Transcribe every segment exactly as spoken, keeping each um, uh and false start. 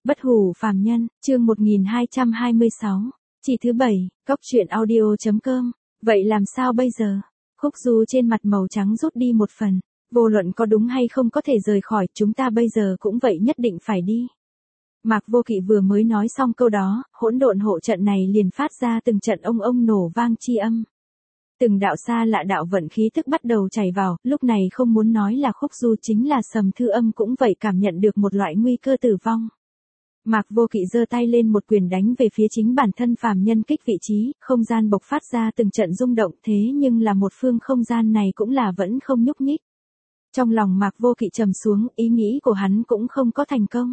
Bất hủ phàm nhân, chương một nghìn hai trăm hai mươi sáu. Chỉ thứ bảy, Cốc truyện audio chấm com. Vậy làm sao bây giờ? Khúc Du trên mặt màu trắng rút đi một phần. Vô luận có đúng hay không có thể rời khỏi, chúng ta bây giờ cũng vậy nhất định phải đi. Mạc Vô Kỵ vừa mới nói xong câu đó, hỗn độn hộ trận này liền phát ra từng trận ông ông nổ vang chi âm. Từng đạo xa lạ đạo vận khí tức bắt đầu chảy vào, lúc này không muốn nói là Khúc Du chính là Sầm Thư Âm cũng vậy cảm nhận được một loại nguy cơ tử vong. Mạc Vô Kỵ giơ tay lên một quyền đánh về phía chính bản thân phàm nhân kích vị trí, không gian bộc phát ra từng trận rung động, thế nhưng là một phương không gian này cũng là vẫn không nhúc nhích. Trong lòng Mạc Vô Kỵ trầm xuống, ý nghĩ của hắn cũng không có thành công.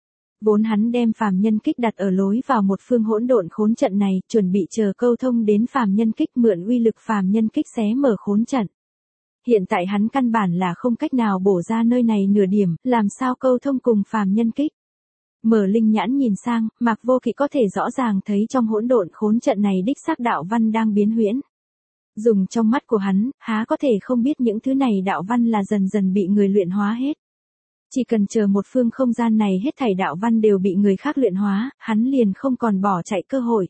Vốn hắn đem phàm nhân kích đặt ở lối vào một phương hỗn độn khốn trận này, chuẩn bị chờ câu thông đến phàm nhân kích mượn uy lực phàm nhân kích xé mở khốn trận. Hiện tại hắn căn bản là không cách nào bổ ra nơi này nửa điểm, làm sao câu thông cùng phàm nhân kích. Mở linh nhãn nhìn sang, Mạc Vô Kỵ có thể rõ ràng thấy trong hỗn độn khốn trận này đích xác đạo văn đang biến huyễn. Dùng trong mắt của hắn, há có thể không biết những thứ này đạo văn là dần dần bị người luyện hóa hết. Chỉ cần chờ một phương không gian này hết thảy đạo văn đều bị người khác luyện hóa, hắn liền không còn bỏ chạy cơ hội.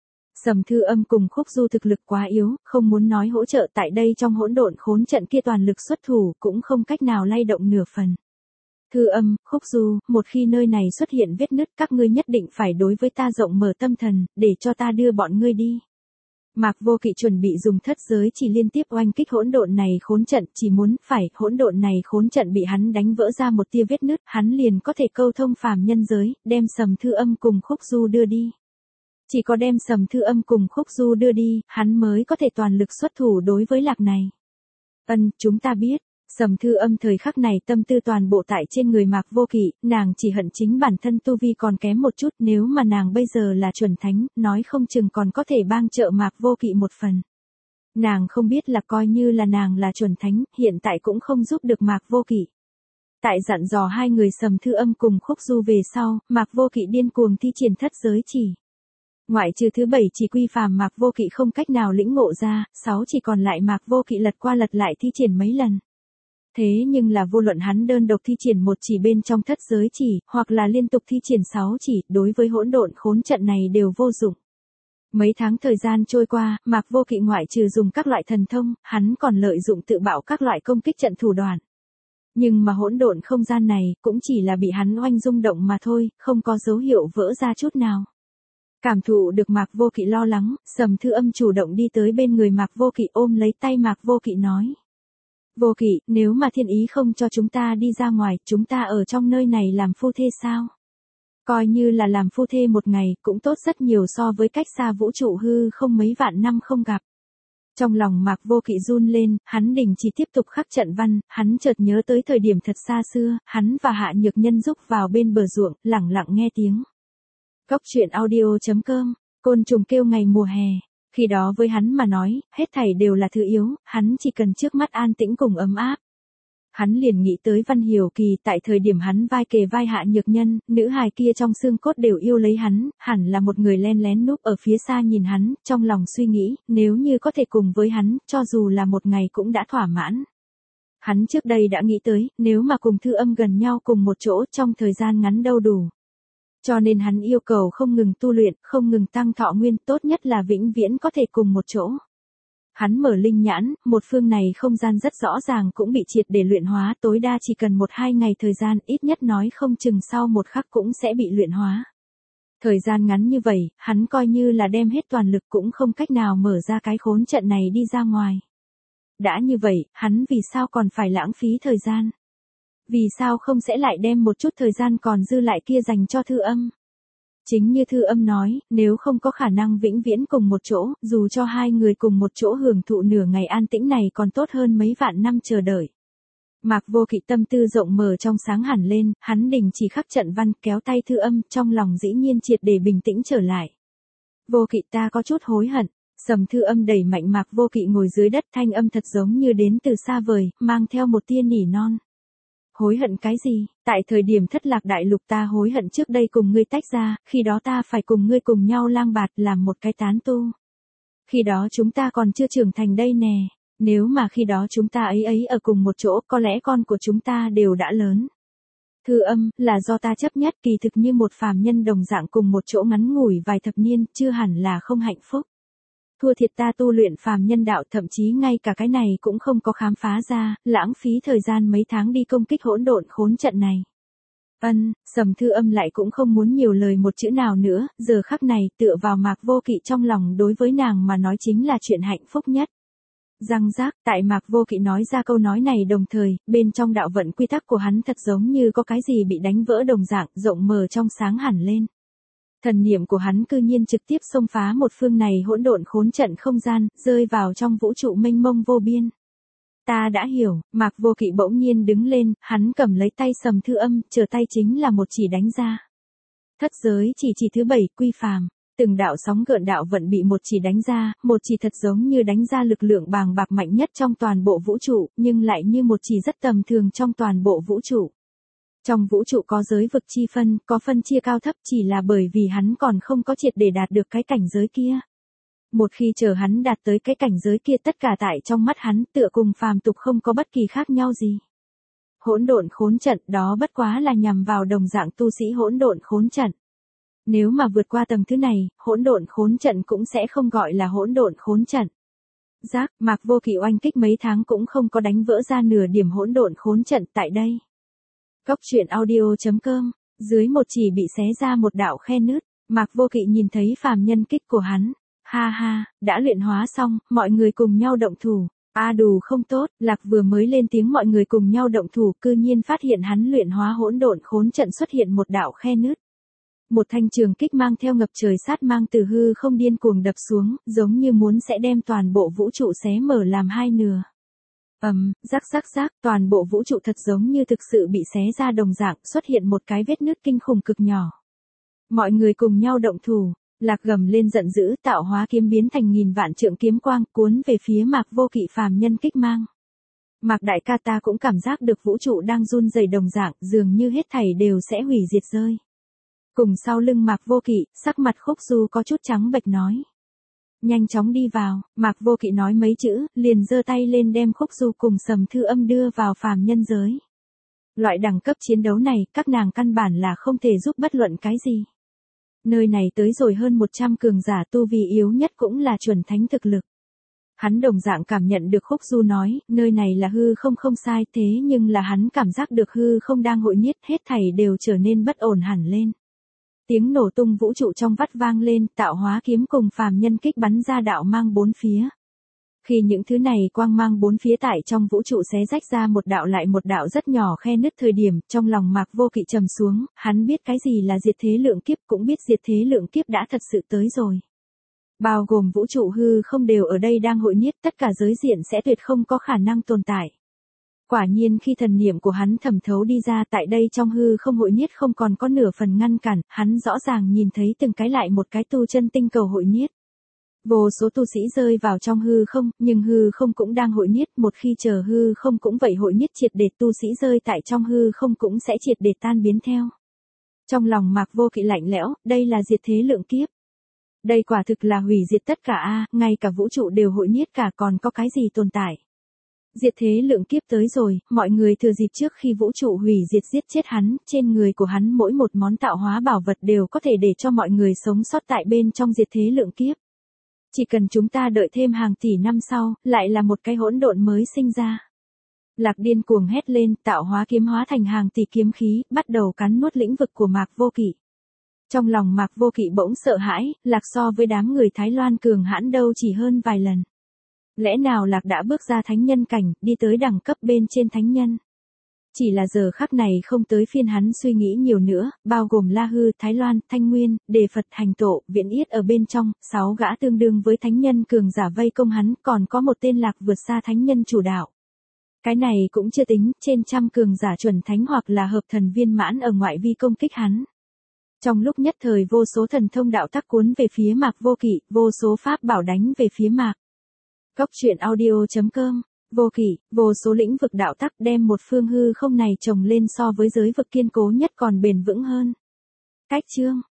Sầm Thư Âm cùng Khúc Du thực lực quá yếu, không muốn nói hỗ trợ tại đây trong hỗn độn khốn trận kia toàn lực xuất thủ cũng không cách nào lay động nửa phần. Thư Âm, Khúc Du, một khi nơi này xuất hiện vết nứt các ngươi nhất định phải đối với ta rộng mở tâm thần, để cho ta đưa bọn ngươi đi. Mạc Vô Kỵ chuẩn bị dùng thất giới chỉ liên tiếp oanh kích hỗn độn này khốn trận, chỉ muốn phải hỗn độn này khốn trận bị hắn đánh vỡ ra một tia vết nứt, hắn liền có thể câu thông phàm nhân giới, đem Sầm Thư Âm cùng Khúc Du đưa đi. Chỉ có đem Sầm Thư Âm cùng Khúc Du đưa đi, hắn mới có thể toàn lực xuất thủ đối với lạc này. Ân, chúng ta biết. Sầm Thư Âm thời khắc này tâm tư toàn bộ tại trên người Mạc Vô Kỵ, nàng chỉ hận chính bản thân tu vi còn kém một chút, nếu mà nàng bây giờ là chuẩn thánh, nói không chừng còn có thể bang trợ Mạc Vô Kỵ một phần. Nàng không biết là coi như là nàng là chuẩn thánh, hiện tại cũng không giúp được Mạc Vô Kỵ. Tại dặn dò hai người Sầm Thư Âm cùng Khúc Du về sau, Mạc Vô Kỵ điên cuồng thi triển thất giới chỉ. Ngoại trừ thứ bảy chỉ quy phàm Mạc Vô Kỵ không cách nào lĩnh ngộ ra, sáu chỉ còn lại Mạc Vô Kỵ lật qua lật lại thi triển mấy lần. Thế nhưng là vô luận hắn đơn độc thi triển một chỉ bên trong thất giới chỉ, hoặc là liên tục thi triển sáu chỉ, đối với hỗn độn khốn trận này đều vô dụng. Mấy tháng thời gian trôi qua, Mạc Vô Kỵ ngoại trừ dùng các loại thần thông, hắn còn lợi dụng tự bạo các loại công kích trận thủ đoạn. Nhưng mà hỗn độn không gian này, cũng chỉ là bị hắn oanh rung động mà thôi, không có dấu hiệu vỡ ra chút nào. Cảm thụ được Mạc Vô Kỵ lo lắng, Sầm Thư Âm chủ động đi tới bên người Mạc Vô Kỵ ôm lấy tay Mạc Vô Kỵ nói. Vô Kỵ, nếu mà thiên ý không cho chúng ta đi ra ngoài, chúng ta ở trong nơi này làm phu thê sao? Coi như là làm phu thê một ngày, cũng tốt rất nhiều so với cách xa vũ trụ hư không mấy vạn năm không gặp. Trong lòng Mạc Vô Kỵ run lên, hắn đình chỉ tiếp tục khắc trận văn, hắn chợt nhớ tới thời điểm thật xa xưa, hắn và Hạ Nhược Nhân rúc vào bên bờ ruộng, lẳng lặng nghe tiếng. Cốc truyện audio chấm com, côn trùng kêu ngày mùa hè. Khi đó với hắn mà nói, hết thảy đều là thứ yếu, hắn chỉ cần trước mắt an tĩnh cùng ấm áp. Hắn liền nghĩ tới Văn Hiểu Kỳ, tại thời điểm hắn vai kề vai Hạ Nhược Nhân, nữ hài kia trong xương cốt đều yêu lấy hắn, hẳn là một người len lén núp ở phía xa nhìn hắn, trong lòng suy nghĩ, nếu như có thể cùng với hắn, cho dù là một ngày cũng đã thỏa mãn. Hắn trước đây đã nghĩ tới, nếu mà cùng Thư Âm gần nhau cùng một chỗ trong thời gian ngắn đâu đủ. Cho nên hắn yêu cầu không ngừng tu luyện, không ngừng tăng thọ nguyên, tốt nhất là vĩnh viễn có thể cùng một chỗ. Hắn mở linh nhãn, một phương này không gian rất rõ ràng cũng bị triệt để luyện hóa, tối đa chỉ cần một hai ngày thời gian, ít nhất nói không chừng sau một khắc cũng sẽ bị luyện hóa. Thời gian ngắn như vậy, hắn coi như là đem hết toàn lực cũng không cách nào mở ra cái khốn trận này đi ra ngoài. Đã như vậy, hắn vì sao còn phải lãng phí thời gian? Vì sao không sẽ lại đem một chút thời gian còn dư lại kia dành cho Thư Âm? Chính như Thư Âm nói, nếu không có khả năng vĩnh viễn cùng một chỗ, dù cho hai người cùng một chỗ hưởng thụ nửa ngày an tĩnh này còn tốt hơn mấy vạn năm chờ đợi. Mạc Vô Kỵ tâm tư rộng mở trong sáng hẳn lên, hắn đình chỉ khắc trận văn kéo tay Thư Âm, trong lòng dĩ nhiên triệt để bình tĩnh trở lại. Vô Kỵ ta có chút hối hận. Sầm Thư Âm đẩy mạnh Mạc Vô Kỵ ngồi dưới đất, thanh âm thật giống như đến từ xa vời, mang theo một tia nỉ non. Hối hận cái gì? Tại thời điểm thất lạc đại lục ta hối hận trước đây cùng ngươi tách ra, khi đó ta phải cùng ngươi cùng nhau lang bạt làm một cái tán tu. Khi đó chúng ta còn chưa trưởng thành đây nè, nếu mà khi đó chúng ta ấy ấy ở cùng một chỗ có lẽ con của chúng ta đều đã lớn. Thư âm, là do ta chấp nhất, kỳ thực như một phàm nhân đồng dạng cùng một chỗ ngắn ngủi vài thập niên, chưa hẳn là không hạnh phúc. Thua thiệt ta tu luyện phàm nhân đạo, thậm chí ngay cả cái này cũng không có khám phá ra, lãng phí thời gian mấy tháng đi công kích hỗn độn khốn trận này. Ân, Sầm Thư âm lại cũng không muốn nhiều lời một chữ nào nữa, giờ khắc này tựa vào Mạc Vô Kỵ trong lòng đối với nàng mà nói chính là chuyện hạnh phúc nhất. Răng rác, tại Mạc Vô Kỵ nói ra câu nói này đồng thời, bên trong đạo vận quy tắc của hắn thật giống như có cái gì bị đánh vỡ đồng dạng, rộng mở trong sáng hẳn lên. Thần niệm của hắn cư nhiên trực tiếp xông phá một phương này hỗn độn khốn trận không gian, rơi vào trong vũ trụ mênh mông vô biên. Ta đã hiểu, Mạc Vô Kỵ bỗng nhiên đứng lên, hắn cầm lấy tay Sầm Thư âm, trở tay chính là một chỉ đánh ra. Thất giới chỉ chỉ thứ bảy, quy phàm. Từng đạo sóng gợn đạo vận bị một chỉ đánh ra, một chỉ thật giống như đánh ra lực lượng bàng bạc mạnh nhất trong toàn bộ vũ trụ, nhưng lại như một chỉ rất tầm thường trong toàn bộ vũ trụ. Trong vũ trụ có giới vực chi phân, có phân chia cao thấp chỉ là bởi vì hắn còn không có triệt để đạt được cái cảnh giới kia. Một khi chờ hắn đạt tới cái cảnh giới kia, tất cả tại trong mắt hắn tựa cùng phàm tục không có bất kỳ khác nhau gì. Hỗn độn khốn trận đó bất quá là nhằm vào đồng dạng tu sĩ hỗn độn khốn trận. Nếu mà vượt qua tầng thứ này, hỗn độn khốn trận cũng sẽ không gọi là hỗn độn khốn trận. Giác, Mạc Vô Kỵ oanh kích mấy tháng cũng không có đánh vỡ ra nửa điểm hỗn độn khốn trận tại đây. Góc truyện audio chấm com, dưới một chỉ bị xé ra một đạo khe nứt, Mạc Vô Kỵ nhìn thấy phàm nhân kích của hắn. Ha ha, đã luyện hóa xong, mọi người cùng nhau động thủ. A đù không tốt, Lạc vừa mới lên tiếng mọi người cùng nhau động thủ, cư nhiên phát hiện hắn luyện hóa hỗn độn khốn trận xuất hiện một đạo khe nứt. Một thanh trường kích mang theo ngập trời sát mang từ hư không điên cuồng đập xuống, giống như muốn sẽ đem toàn bộ vũ trụ xé mở làm hai nửa. Ầm, um, rắc rắc rắc, toàn bộ vũ trụ thật giống như thực sự bị xé ra đồng dạng, xuất hiện một cái vết nứt kinh khủng cực nhỏ. Mọi người cùng nhau động thủ, Lạc gầm lên giận dữ, tạo hóa kiếm biến thành nghìn vạn trượng kiếm quang, cuốn về phía Mạc Vô Kỵ phàm nhân kích mang. Mạc đại ca, ta cũng cảm giác được vũ trụ đang run rẩy đồng dạng, dường như hết thảy đều sẽ hủy diệt rơi. Cùng sau lưng Mạc Vô Kỵ, sắc mặt Khúc Du có chút trắng bệch nói. Nhanh chóng đi vào, Mạc Vô Kỵ nói mấy chữ, liền giơ tay lên đem Khúc Du cùng Sầm Thư âm đưa vào phàm nhân giới. Loại đẳng cấp chiến đấu này, các nàng căn bản là không thể giúp bất luận cái gì. Nơi này tới rồi hơn một trăm cường giả, tu vi yếu nhất cũng là chuẩn thánh thực lực. Hắn đồng dạng cảm nhận được Khúc Du nói, nơi này là hư không không sai, thế nhưng là hắn cảm giác được hư không đang hội nhiết, hết thảy đều trở nên bất ổn hẳn lên. Tiếng nổ tung vũ trụ trong vắt vang lên, tạo hóa kiếm cùng phàm nhân kích bắn ra đạo mang bốn phía. Khi những thứ này quang mang bốn phía tại trong vũ trụ xé rách ra một đạo lại một đạo rất nhỏ khe nứt thời điểm, trong lòng Mạc Vô Kỵ trầm xuống, hắn biết cái gì là diệt thế lượng kiếp, cũng biết diệt thế lượng kiếp đã thật sự tới rồi. Bao gồm vũ trụ hư không đều ở đây đang hội niết, tất cả giới diện sẽ tuyệt không có khả năng tồn tại. Quả nhiên khi thần niệm của hắn thẩm thấu đi ra, tại đây trong hư không hội niết không còn có nửa phần ngăn cản, hắn rõ ràng nhìn thấy từng cái lại một cái tu chân tinh cầu hội niết. Vô số tu sĩ rơi vào trong hư không, nhưng hư không cũng đang hội niết, một khi chờ hư không cũng vậy hội niết triệt để, tu sĩ rơi tại trong hư không cũng sẽ triệt để tan biến theo. Trong lòng Mạc Vô Kỵ lạnh lẽo, đây là diệt thế lượng kiếp. Đây quả thực là hủy diệt tất cả a, ngay cả vũ trụ đều hội niết cả, còn có cái gì tồn tại. Diệt thế lượng kiếp tới rồi, mọi người thừa dịp trước khi vũ trụ hủy diệt giết chết hắn, trên người của hắn mỗi một món tạo hóa bảo vật đều có thể để cho mọi người sống sót tại bên trong diệt thế lượng kiếp. Chỉ cần chúng ta đợi thêm hàng tỷ năm sau, lại là một cái hỗn độn mới sinh ra. Lạc điên cuồng hét lên, tạo hóa kiếm hóa thành hàng tỷ kiếm khí, bắt đầu cắn nuốt lĩnh vực của Mạc Vô Kỵ. Trong lòng Mạc Vô Kỵ bỗng sợ hãi, Lạc so với đám người Thái Loan cường hãn đâu chỉ hơn vài lần. Lẽ nào Lạc đã bước ra thánh nhân cảnh, đi tới đẳng cấp bên trên thánh nhân? Chỉ là giờ khắc này không tới phiên hắn suy nghĩ nhiều nữa, bao gồm La Hư, Thái Loan, Thanh Nguyên, Đề Phật, Hành Tổ, Viễn Yết ở bên trong, sáu gã tương đương với thánh nhân cường giả vây công hắn, còn có một tên Lạc vượt xa thánh nhân chủ đạo. Cái này cũng chưa tính, trên trăm cường giả chuẩn thánh hoặc là hợp thần viên mãn ở ngoại vi công kích hắn. Trong lúc nhất thời vô số thần thông đạo tắc cuốn về phía Mạc Vô Kỵ, vô số pháp bảo đánh về phía Mạc. Góc truyện audio chấm com, Vô Kỵ, vô số lĩnh vực đạo tắc đem một phương hư không này trồng lên so với giới vực kiên cố nhất còn bền vững hơn. Cách chương